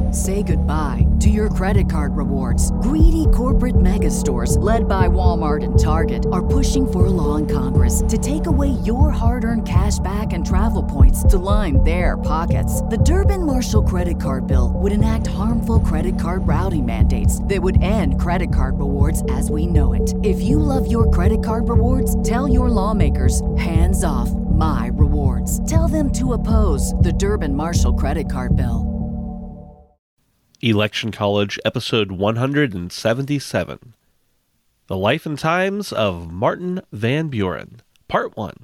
Say goodbye to your credit card rewards. Greedy corporate mega stores, led by Walmart and Target, are pushing for a law in Congress to take away your hard-earned cash back and travel points to line their pockets. The Durbin-Marshall credit card bill would enact harmful credit card routing mandates that would end credit card rewards as we know it. If you love your credit card rewards, tell your lawmakers, hands off my rewards. Tell them to oppose the Durbin-Marshall credit card bill. Election College, episode 177. The Life and Times of Martin Van Buren, part 1.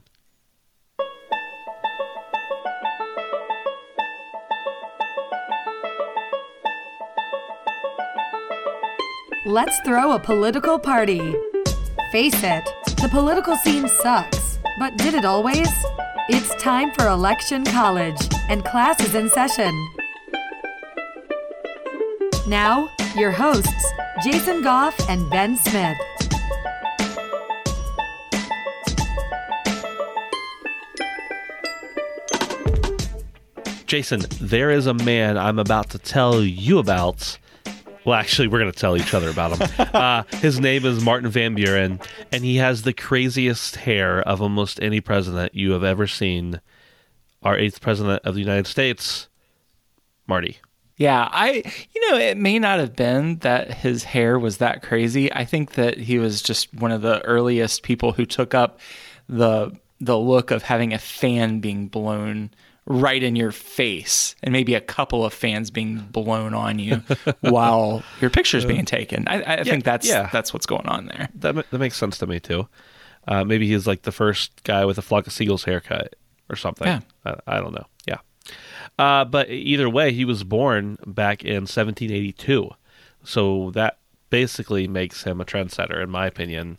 Let's throw a political party. Face it, the political scene sucks, but did it always? It's time for Election College, and class is in session. Now, your hosts, Jason Goff and Ben Smith. Jason, there is a man I'm about to tell you about. Well, actually, we're going to tell each other about him. His name is Martin Van Buren, and he has the craziest hair of almost any president you have ever seen. Our 8th president of the United States, Marty. Yeah, it may not have been that his hair was that crazy. I think that he was just one of the earliest people who took up the look of having a fan being blown right in your face, and maybe a couple of fans being blown on you while your picture's being taken. I think that's what's going on there. That makes sense to me too. Maybe he's like the first guy with a flock of seagulls haircut or something. Yeah. I don't know. Yeah. But either way, he was born back in 1782. So that basically makes him a trendsetter, in my opinion,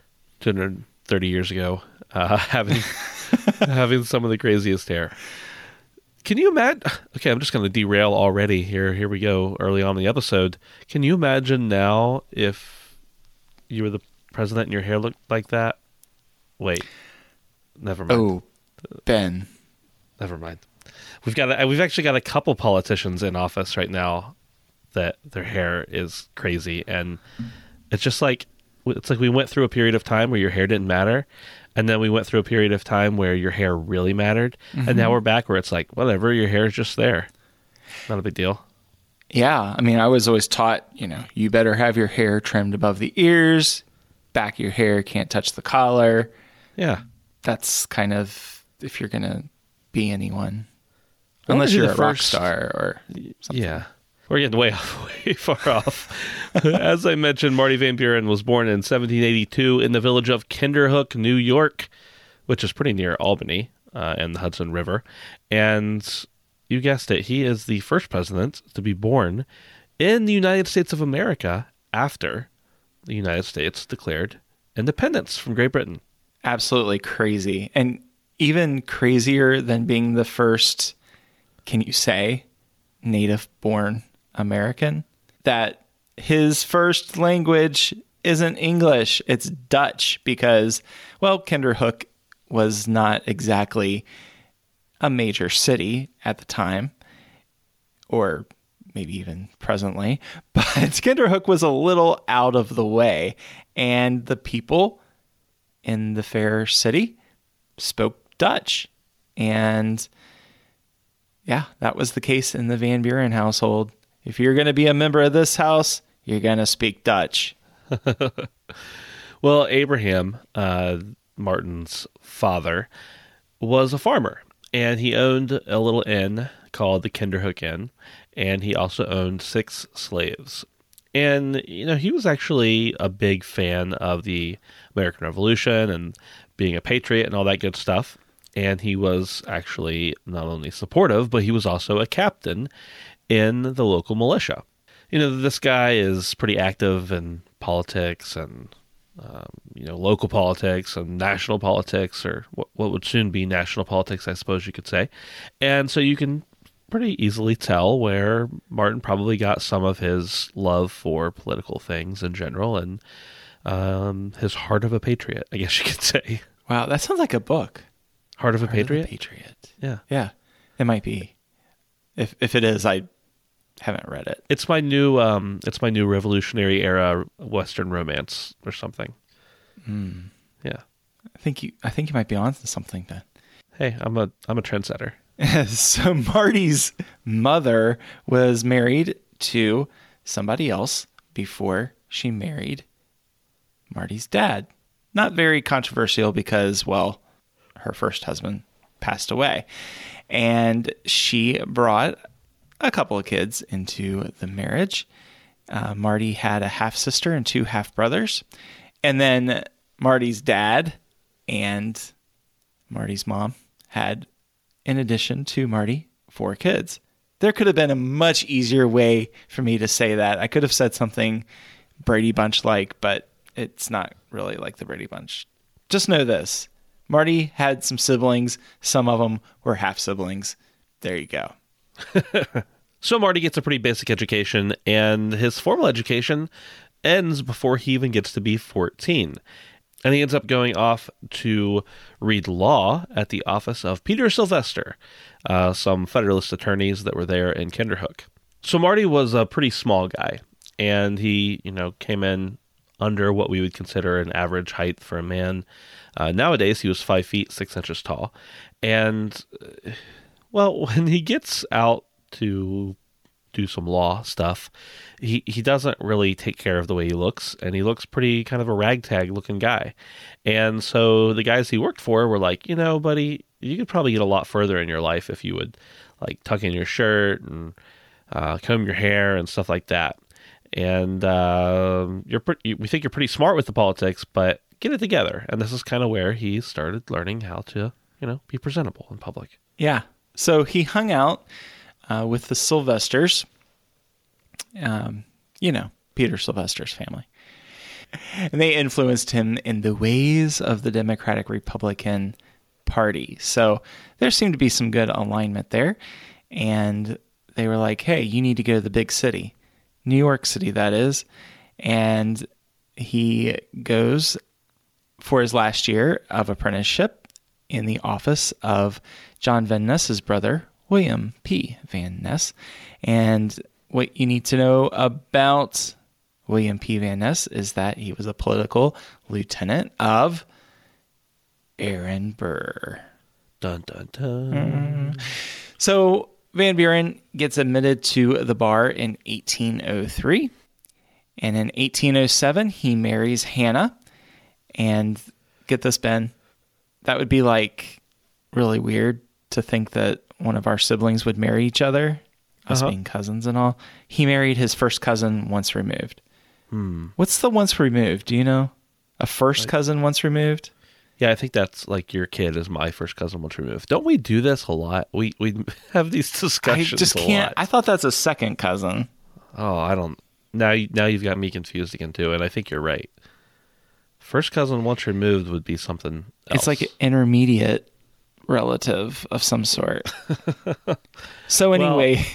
230 years ago, having some of the craziest hair. Can you imagine? Okay, I'm just going to derail already here. Here we go, early on in the episode. Can you imagine now if you were the president and your hair looked like that? Wait, never mind. Oh, Ben. Never mind. We've actually got a couple politicians in office right now that their hair is crazy, and it's like we went through a period of time where your hair didn't matter, and then we went through a period of time where your hair really mattered, and now we're back where it's like, whatever, your hair is just there. Not a big deal. Yeah, I mean, I was always taught, you better have your hair trimmed above the ears, back of your hair can't touch the collar. Yeah. That's kind of, if you're going to be anyone. Unless you're a rock star or something. Yeah. We're getting way far off. As I mentioned, Marty Van Buren was born in 1782 in the village of Kinderhook, New York, which is pretty near Albany and the Hudson River. And you guessed it, he is the first president to be born in the United States of America after the United States declared independence from Great Britain. Absolutely crazy. And even crazier than being the first, can you say, native-born American, that his first language isn't English, it's Dutch, because, well, Kinderhook was not exactly a major city at the time, or maybe even presently, but Kinderhook was a little out of the way, and the people in the fair city spoke Dutch, and yeah, that was the case in the Van Buren household. If you're going to be a member of this house, you're going to speak Dutch. Well, Abraham, Martin's father, was a farmer, and he owned a little inn called the Kinderhook Inn, and he also owned 6 slaves. And, he was actually a big fan of the American Revolution and being a patriot and all that good stuff. And he was actually not only supportive, but he was also a captain in the local militia. This guy is pretty active in politics and, local politics and national politics, or what would soon be national politics, I suppose you could say. And so you can pretty easily tell where Martin probably got some of his love for political things in general and his heart of a patriot, I guess you could say. Wow, that sounds like a book. Heart of a Patriot? Patriot. Yeah. Yeah, it might be. If it is, I haven't read it. It's my new Revolutionary Era Western romance or something. Yeah. I think you might be onto something then. Hey, I'm a trendsetter. So Marty's mother was married to somebody else before she married Marty's dad. Not very controversial because, well, her first husband passed away. And she brought a couple of kids into the marriage. Marty had a half-sister and 2 half-brothers. And then Marty's dad and Marty's mom had, in addition to Marty, 4 kids. There could have been a much easier way for me to say that. I could have said something Brady Bunch-like, but it's not really like the Brady Bunch. Just know this. Marty had some siblings. Some of them were half-siblings. There you go. So Marty gets a pretty basic education, and his formal education ends before he even gets to be 14. And he ends up going off to read law at the office of Peter Sylvester, some Federalist attorneys that were there in Kinderhook. So Marty was a pretty small guy, and he, came in under what we would consider an average height for a man. Nowadays, he was 5 feet, 6 inches tall. And, well, when he gets out to do some law stuff, he doesn't really take care of the way he looks, and he looks pretty kind of a ragtag looking guy. And so the guys he worked for were like, buddy, you could probably get a lot further in your life if you would like tuck in your shirt and comb your hair and stuff like that. And we think you're pretty smart with the politics, but get it together. And this is kind of where he started learning how to, be presentable in public. Yeah. So he hung out with the Sylvesters, Peter Sylvester's family. And they influenced him in the ways of the Democratic Republican Party. So there seemed to be some good alignment there. And they were like, hey, you need to go to the big city, New York City, that is. And he goes for his last year of apprenticeship in the office of John Van Ness's brother, William P. Van Ness. And what you need to know about William P. Van Ness is that he was a political lieutenant of Aaron Burr. Dun, dun, dun. So Van Buren gets admitted to the bar in 1803. And in 1807, he marries Hannah. And get this, Ben, that would be like really weird to think that one of our siblings would marry each other, us being cousins and all. He married his first cousin once removed. What's the once removed? Do you know? A first cousin once removed? Yeah, I think that's like your kid is my first cousin once removed. Don't we do this a lot? We have these discussions I just can't. lot. I thought that's a second cousin. Oh, I don't. Now you've got me confused again too, and I think you're right. First cousin once removed would be something else. It's like an intermediate relative of some sort. So anyway,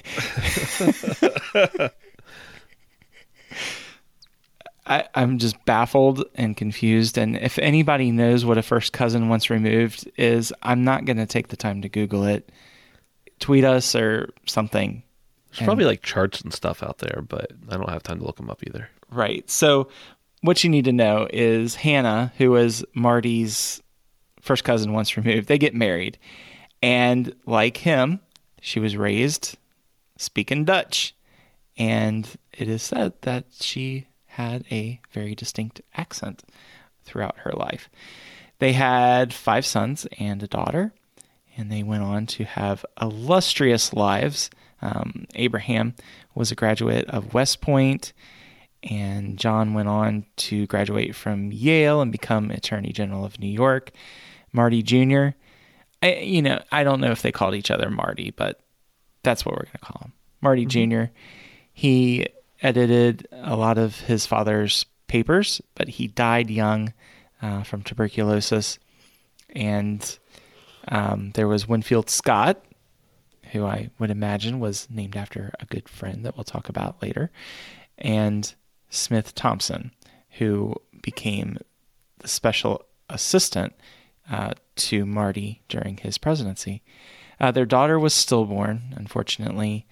I'm just baffled and confused. And if anybody knows what a first cousin once removed is, I'm not going to take the time to Google it. Tweet us or something. There's probably like charts and stuff out there, but I don't have time to look them up either. Right. So what you need to know is Hannah, who was Marty's first cousin once removed, they get married. And like him, she was raised speaking Dutch. And it is said that she had a very distinct accent throughout her life. They had 5 sons and a daughter, and they went on to have illustrious lives. Abraham was a graduate of West Point, and John went on to graduate from Yale and become Attorney General of New York. Marty Jr., I don't know if they called each other Marty, but that's what we're going to call him. Marty Jr., he edited a lot of his father's papers, but he died young from tuberculosis. And there was Winfield Scott, who I would imagine was named after a good friend that we'll talk about later, and Smith Thompson, who became the special assistant to Marty during his presidency. Their daughter was stillborn, unfortunately,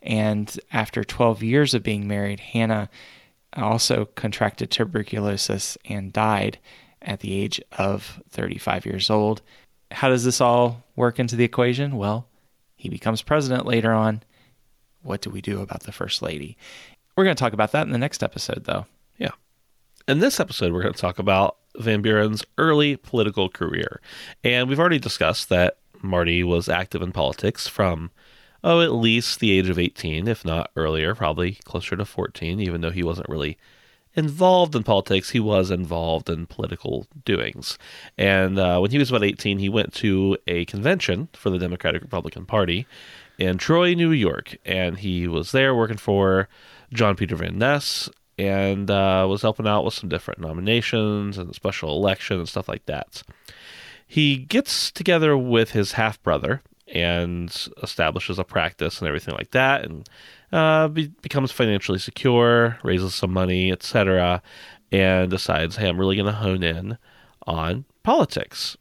And after 12 years of being married, Hannah also contracted tuberculosis and died at the age of 35 years old. How does this all work into the equation? Well, he becomes president later on. What do we do about the First Lady? We're going to talk about that in the next episode, though. Yeah. In this episode, we're going to talk about Van Buren's early political career. And we've already discussed that Marty was active in politics from, at least the age of 18, if not earlier, probably closer to 14, even though he wasn't really involved in politics. He was involved in political doings. And when he was about 18, he went to a convention for the Democratic Republican Party in Troy, New York. And he was there working for John Peter Van Ness and was helping out with some different nominations and special election and stuff like that. He gets together with his half-brother and establishes a practice and everything like that, and becomes financially secure, raises some money, etc., and decides, hey, I'm really going to hone in on politics.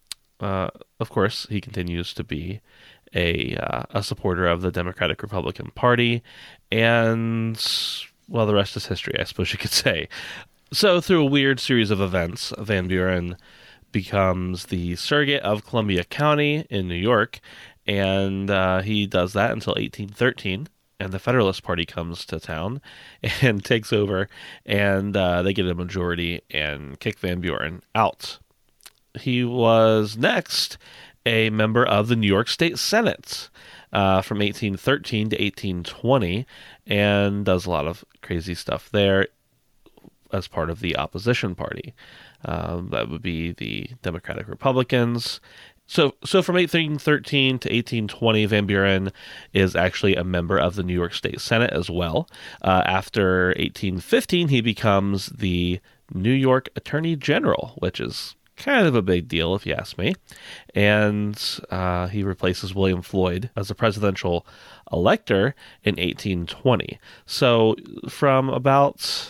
Of course, he continues to be a supporter of the Democratic Republican Party, and, well, the rest is history, I suppose you could say. So, through a weird series of events, Van Buren becomes the surrogate of Columbia County in New York, and he does that until 1813, and the Federalist Party comes to town and takes over, and they get a majority and kick Van Buren out. He was next a member of the New York State Senate from 1813 to 1820, and does a lot of crazy stuff there as part of the opposition party. That would be the Democratic Republicans. So from 1813 to 1820, Van Buren is actually a member of the New York State Senate as well. After 1815, he becomes the New York Attorney General, which is kind of a big deal if you ask me. And he replaces William Floyd as a presidential elector in 1820. So from about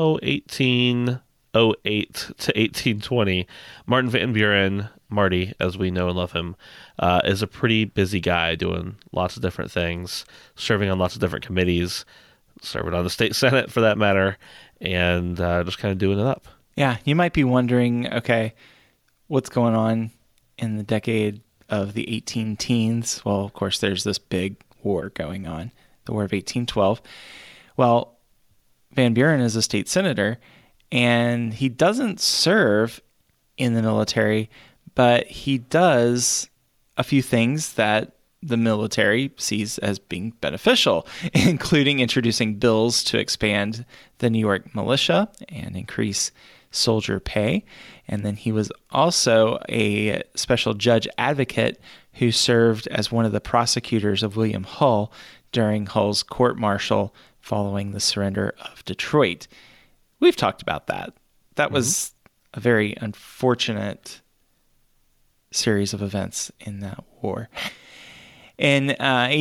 1808 to 1820, Martin Van Buren, Marty, as we know and love him, is a pretty busy guy doing lots of different things, serving on lots of different committees, serving on the state senate for that matter, and just kind of doing it up. Yeah, you might be wondering, okay, what's going on in the decade of the 18 teens? Well, of course, there's this big war going on, the War of 1812. Well, Van Buren is a state senator, and he doesn't serve in the military, but he does a few things that the military sees as being beneficial, including introducing bills to expand the New York militia and increase soldier pay. And then he was also a special judge advocate who served as one of the prosecutors of William Hull during Hull's court-martial following the surrender of Detroit. We've talked about that. That was a very unfortunate series of events in that war. In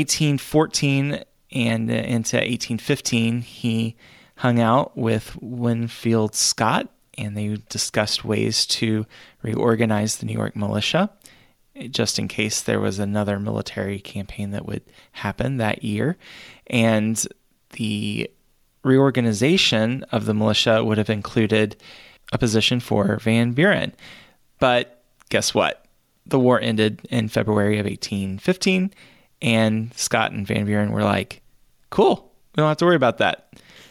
1814 and into 1815, he hung out with Winfield Scott, and they discussed ways to reorganize the New York militia, just in case there was another military campaign that would happen that year. And the reorganization of the militia would have included a position for Van Buren. But guess what? The war ended in February of 1815, and Scott and Van Buren were like, cool, we don't have to worry about that.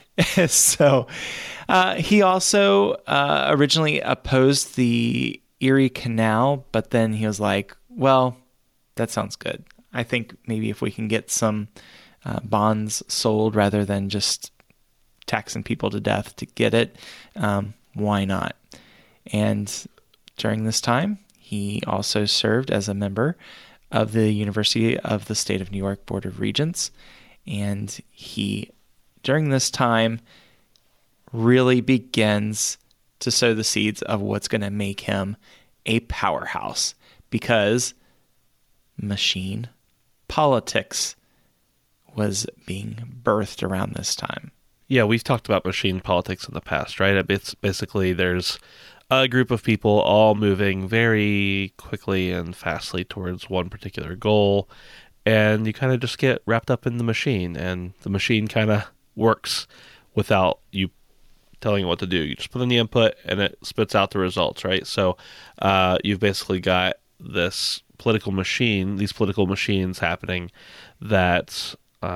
So he also originally opposed the Erie Canal, but then he was like, well, that sounds good. I think maybe if we can get some bonds sold rather than just taxing people to death to get it, why not? And during this time, he also served as a member of the University of the State of New York Board of Regents. And he, during this time, really begins to sow the seeds of what's going to make him a powerhouse, because machine politics was being birthed around this time. Yeah, we've talked about machine politics in the past, right? It's basically there's a group of people all moving very quickly and fastly towards one particular goal, and you kind of just get wrapped up in the machine, and the machine kind of works without you telling it what to do. You just put in the input and it spits out the results, right? So you've basically got this political machine, these political machines happening that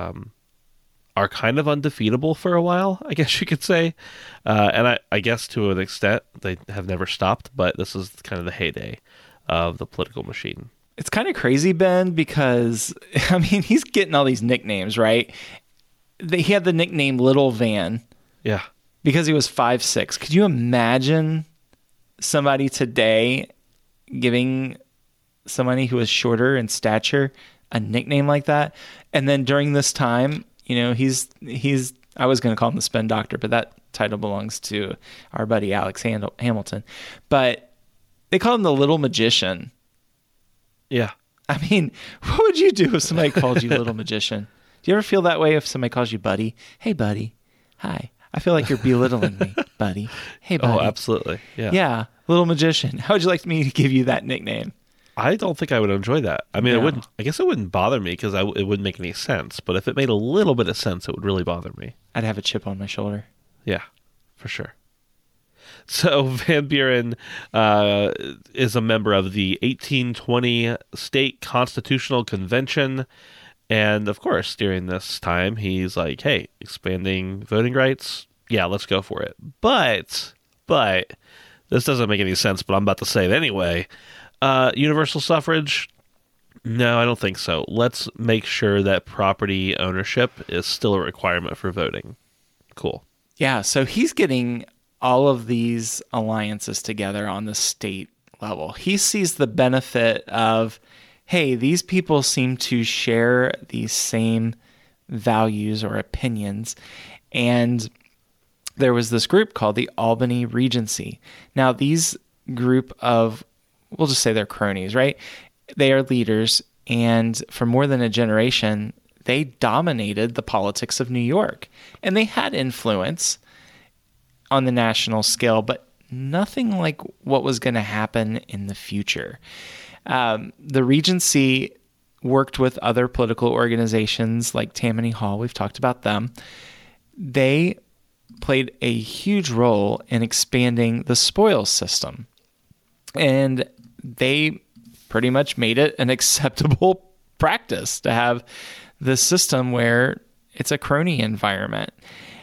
are kind of undefeatable for a while, I guess you could say. And I guess to an extent they have never stopped, but this is kind of the heyday of the political machine. It's kind of crazy, Ben, because, I mean, he's getting all these nicknames, right? He had the nickname Little Van. Yeah. Because he was 5'6". Could you imagine somebody today giving somebody who was shorter in stature a nickname like that? And then during this time, you know, he's I was going to call him the Spin Doctor, but that title belongs to our buddy Alex Hamilton. But they call him the Little Magician. Yeah. I mean, what would you do if somebody called you Little Magician? Do you ever feel that way if somebody calls you Buddy? Hey, Buddy. Hi. I feel like you're belittling me, Buddy. Hey, Buddy. Oh, absolutely. Yeah. Yeah. Little Magician. How would you like me to give you that nickname? I don't think I would enjoy that. I mean, No. I guess it wouldn't bother me because it wouldn't make any sense. But if it made a little bit of sense, it would really bother me. I'd have a chip on my shoulder. Yeah, for sure. So Van Buren is a member of the 1820 State Constitutional Convention. And of course, during this time, he's like, hey, expanding voting rights? Yeah, let's go for it. But this doesn't make any sense, but I'm about to say it anyway. Universal suffrage? No, I don't think so. Let's make sure that property ownership is still a requirement for voting. Cool. Yeah, so he's getting all of these alliances together on the state level. He sees the benefit of, hey, these people seem to share these same values or opinions. And there was this group called the Albany Regency. Now, these group of, we'll just say they're cronies, right? They are leaders, and for more than a generation, they dominated the politics of New York. And they had influence on the national scale, but nothing like what was going to happen in the future. The Regency worked with other political organizations like Tammany Hall. We've talked about them. They played a huge role in expanding the spoils system. And they pretty much made it an acceptable practice to have this system where it's a crony environment.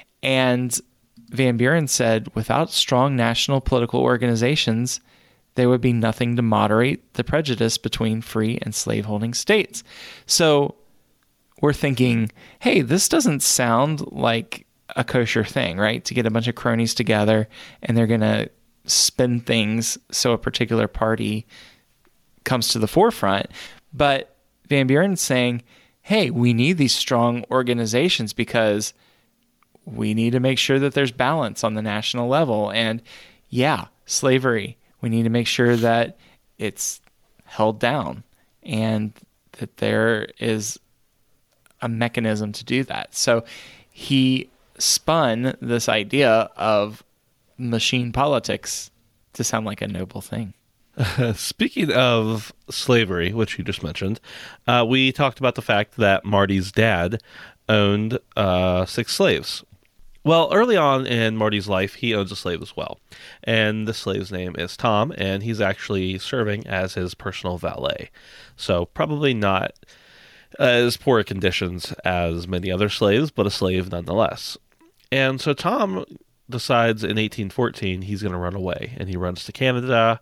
And Van Buren said, without strong national political organizations, there would be nothing to moderate the prejudice between free and slaveholding states. So we're thinking, hey, this doesn't sound like a kosher thing, right? To get a bunch of cronies together and they're going to spin things so a particular party comes to the forefront. But Van Buren's saying, hey, we need these strong organizations because we need to make sure that there's balance on the national level. And yeah, slavery, we need to make sure that it's held down and that there is a mechanism to do that. So he spun this idea of machine politics to sound like a noble thing. Speaking of slavery, which you just mentioned, we talked about the fact that Marty's dad owned 6 slaves. Well, early on in Marty's life, he owns a slave as well. And the slave's name is Tom, and he's actually serving as his personal valet. So probably not as poor conditions as many other slaves, but a slave nonetheless. And so Tom decides in 1814 he's going to run away, and he runs to Canada.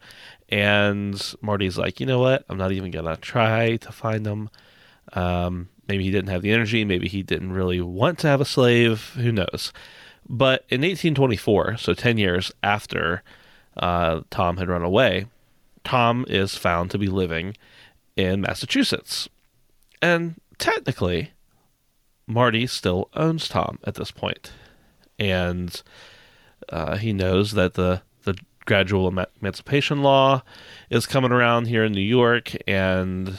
And Marty's like, you know what? I'm not even going to try to find him. Maybe he didn't have the energy. Maybe he didn't really want to have a slave. Who knows? But in 1824, so 10 years after Tom had run away, Tom is found to be living in Massachusetts. And technically, Marty still owns Tom at this point. And he knows that the gradual emancipation law is coming around here in New York, and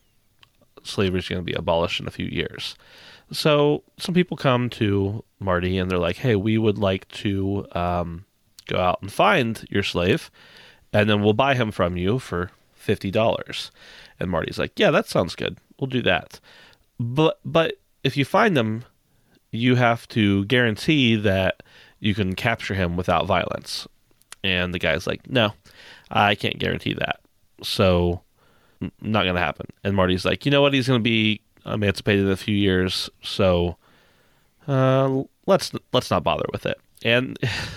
slavery is going to be abolished in a few years. So some people come to Marty and they're like, hey, we would like to go out and find your slave, and then we'll buy him from you for $50. And Marty's like, yeah, that sounds good. we'll do that. But if you find them, you have to guarantee that you can capture him without violence. And the guy's like, no, I can't guarantee that. So not going to happen. And Marty's like, you know what? He's going to be emancipated in a few years. So let's not bother with it. And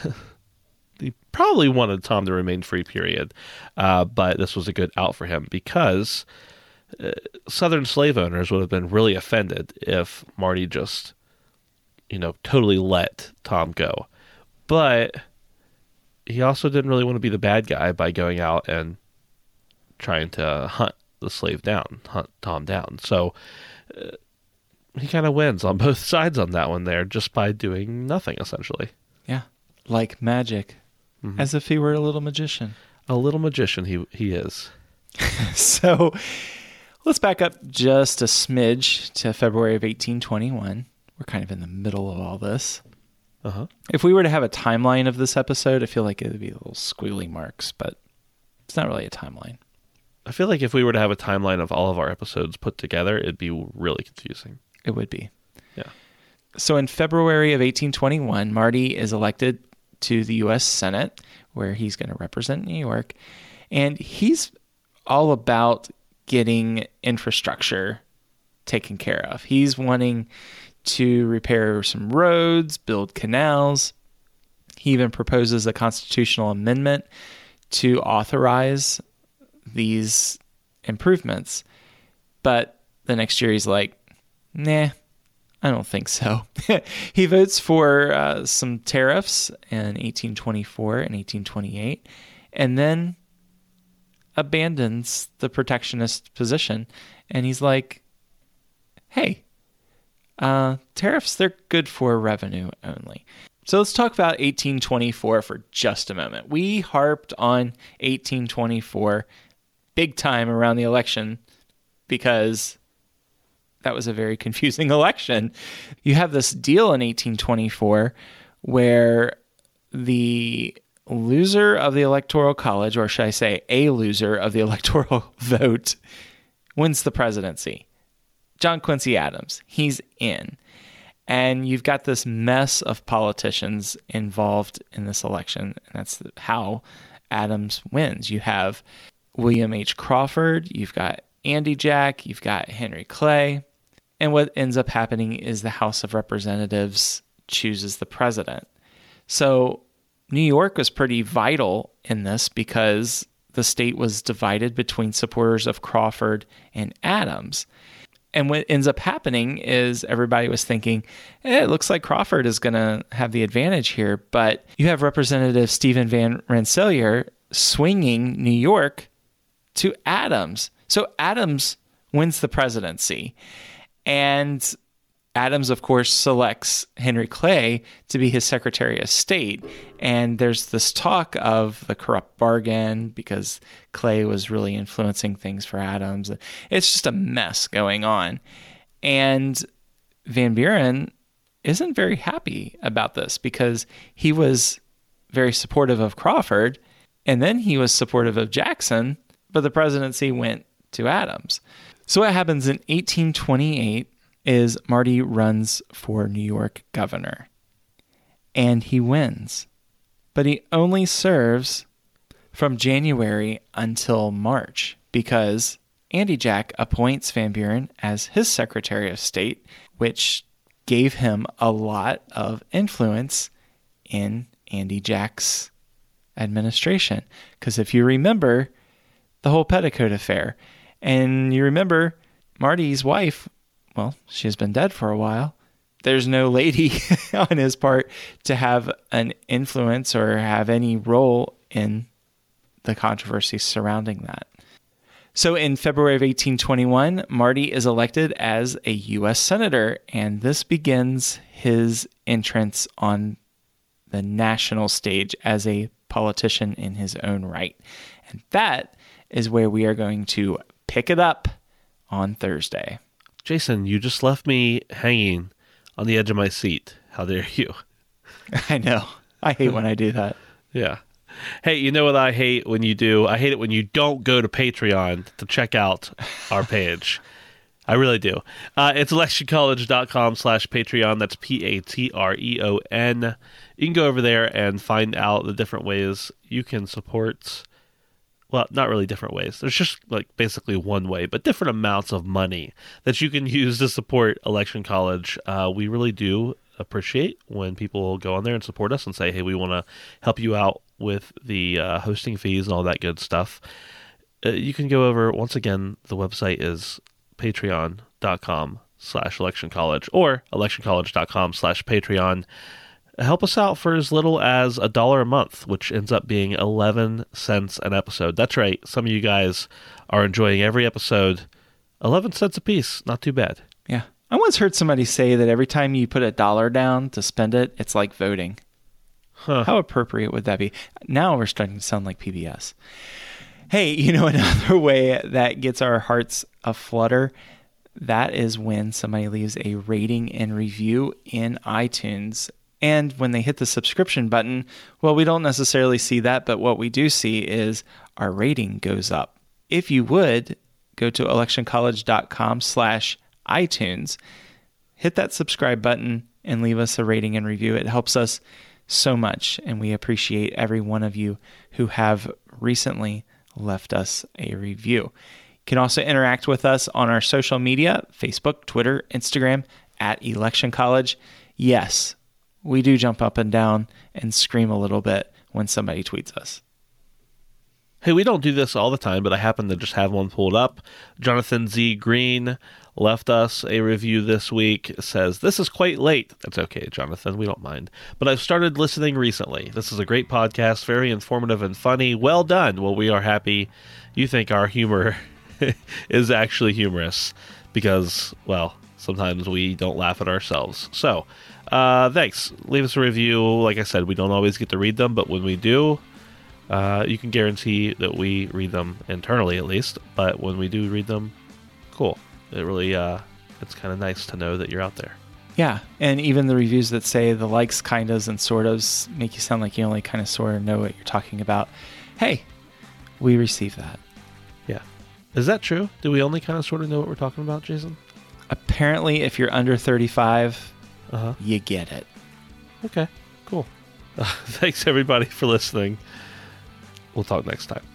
he probably wanted Tom to remain free, period. But this was a good out for him because Southern slave owners would have been really offended if Marty just, totally let Tom go. But he also didn't really want to be the bad guy by going out and trying to hunt Tom down. So he kind of wins on both sides on that one there just by doing nothing, essentially. Yeah, like magic, as if he were a little magician. A little magician he is. So let's back up just a smidge to February of 1821. We're kind of in the middle of all this. Uh-huh. If we were to have a timeline of this episode, I feel like it would be little squiggly marks, but it's not really a timeline. I feel like if we were to have a timeline of all of our episodes put together, it'd be really confusing. It would be. Yeah. So in February of 1821, Marty is elected to the U.S. Senate, where he's going to represent New York. And he's all about getting infrastructure taken care of. He's wanting to repair some roads, build canals. He even proposes a constitutional amendment to authorize these improvements. But the next year he's like, nah, I don't think so. He votes for some tariffs in 1824 and 1828, and then abandons the protectionist position. And he's like, hey, tariffs, they're good for revenue only. So let's talk about 1824 for just a moment. We harped on 1824 big time around the election because that was a very confusing election. You have this deal in 1824 where the loser of the Electoral College, or should I say a loser of the electoral vote, wins the presidency. John Quincy Adams, he's in. And you've got this mess of politicians involved in this election. And that's how Adams wins. You have William H. Crawford, you've got Andy Jack, you've got Henry Clay. And what ends up happening is the House of Representatives chooses the president. So New York was pretty vital in this because the state was divided between supporters of Crawford and Adams. And what ends up happening is everybody was thinking, it looks like Crawford is going to have the advantage here. But you have Representative Stephen Van Rensselaer swinging New York to Adams. So Adams wins the presidency. And Adams, of course, selects Henry Clay to be his Secretary of State. And there's this talk of the corrupt bargain because Clay was really influencing things for Adams. It's just a mess going on. And Van Buren isn't very happy about this because he was very supportive of Crawford, and then he was supportive of Jackson, but the presidency went to Adams. So what happens in 1828 is Marty runs for New York governor, and he wins. But he only serves from January until March because Andy Jack appoints Van Buren as his Secretary of State, which gave him a lot of influence in Andy Jack's administration. Because if you remember the whole Petticoat affair, and you remember Marty's wife, well, she has been dead for a while. There's no lady on his part to have an influence or have any role in the controversy surrounding that. So in February of 1821, Marty is elected as a U.S. Senator, and this begins his entrance on the national stage as a politician in his own right. And that is where we are going to pick it up on Thursday. Jason, you just left me hanging on the edge of my seat. How dare you? I know. I hate when I do that. Yeah. Hey, you know what I hate when you do? I hate it when you don't go to Patreon to check out our page. I really do. It's electioncollege.com/Patreon. That's Patreon. You can go over there and find out the different ways you can support. Well, not really different ways. There's just like basically one way, but different amounts of money that you can use to support Election College. We really do appreciate when people go on there and support us and say, hey, we want to help you out with the hosting fees and all that good stuff. You can go over, once again, the website is patreon.com/electioncollege or electioncollege.com/Patreon. Help us out for as little as $1 a month, which ends up being 11 cents an episode. That's right. Some of you guys are enjoying every episode. 11 cents a piece. Not too bad. Yeah. I once heard somebody say that every time you put $1 down to spend it, it's like voting. Huh. How appropriate would that be? Now we're starting to sound like PBS. Hey, another way that gets our hearts aflutter, that is when somebody leaves a rating and review in iTunes. And when they hit the subscription button, well, we don't necessarily see that, but what we do see is our rating goes up. If you would, go to electioncollege.com/iTunes, hit that subscribe button, and leave us a rating and review. It helps us so much, and we appreciate every one of you who have recently left us a review. You can also interact with us on our social media, Facebook, Twitter, Instagram, @Election College. Yes, we do jump up and down and scream a little bit when somebody tweets us. Hey, we don't do this all the time, but I happen to just have one pulled up. Jonathan Z. Green left us a review this week. It says, "This is quite late." That's okay, Jonathan. We don't mind. "But I've started listening recently. This is a great podcast, very informative and funny. Well done." Well, we are happy you think our humor is actually humorous because, well, sometimes we don't laugh at ourselves. So, thanks. Leave us a review. Like I said, we don't always get to read them, but when we do, you can guarantee that we read them internally at least. But when we do read them, cool. It really, it's kind of nice to know that you're out there. Yeah, and even the reviews that say the likes, kindas, and sortas make you sound like you only kind of sort of know what you're talking about. Hey, we receive that. Yeah. Is that true? Do we only kind of sort of know what we're talking about, Jason? Apparently, if you're under 35, you get it. Okay, cool. Thanks, everybody, for listening. We'll talk next time.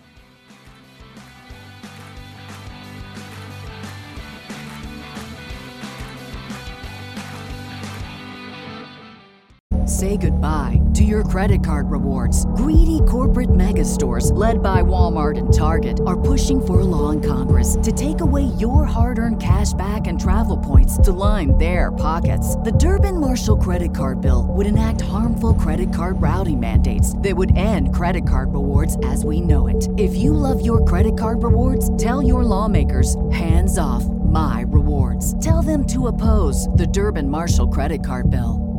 Say goodbye to your credit card rewards. Greedy corporate mega stores, led by Walmart and Target, are pushing for a law in Congress to take away your hard-earned cash back and travel points to line their pockets. The Durbin-Marshall credit card bill would enact harmful credit card routing mandates that would end credit card rewards as we know it. If you love your credit card rewards, tell your lawmakers, hands off my rewards. Tell them to oppose the Durbin-Marshall credit card bill.